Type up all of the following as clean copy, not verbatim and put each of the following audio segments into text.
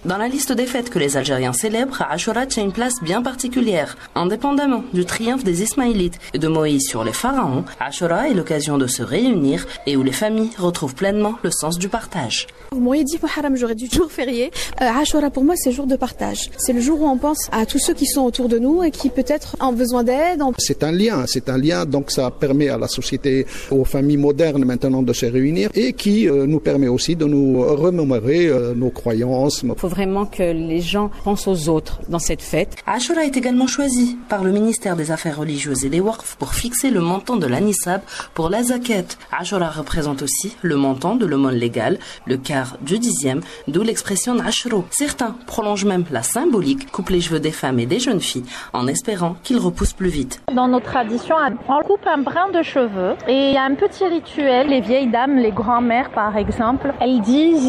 Dans la liste des fêtes que les Algériens célèbrent, Ashura tient une place bien particulière. Indépendamment du triomphe des Ismaélites et de Moïse sur les pharaons, Ashura est l'occasion de se réunir et où les familles retrouvent pleinement le sens du partage. Vous m'auriez dit Muharram, j'aurais dit jour férié. Ashura pour moi c'est jour de partage. C'est le jour où on pense à tous ceux qui sont autour de nous et qui peut-être ont besoin d'aide. C'est un lien, donc ça permet à la société, aux familles modernes maintenant de se réunir et qui nous permet aussi de nous remémorer nos croyances. Il faut vraiment que les gens pensent aux autres dans cette fête. Ashura est également choisi par le ministère des Affaires religieuses et des Waqf pour fixer le montant de l'anisab pour la zakat. Ashura représente aussi le montant de l'aumône légale, le quart du dixième, d'où l'expression Ashro. Certains prolongent même la symbolique, coupent les cheveux des femmes et des jeunes filles en espérant qu'ils repoussent plus vite. Dans nos traditions, on coupe un brin de cheveux et il y a un petit rituel. Les vieilles dames, les grand-mères par exemple, elles disent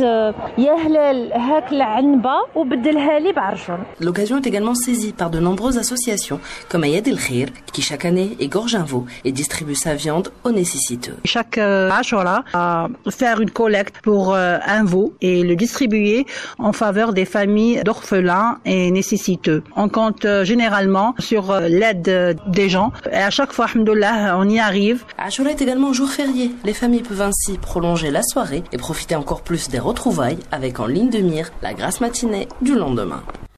L'occasion est également saisie par de nombreuses associations comme Ayed El Khir qui chaque année égorge un veau et distribue sa viande aux nécessiteux. Chaque Ashura va faire une collecte pour un veau et le distribuer en faveur des familles d'orphelins et nécessiteux. On compte généralement sur l'aide des gens et à chaque fois, alhamdoulilah, on y arrive. Ashura est également un jour férié. Les familles peuvent ainsi prolonger la soirée et profiter encore plus des retrouvailles avec en ligne de mire la grasse matinée du lendemain.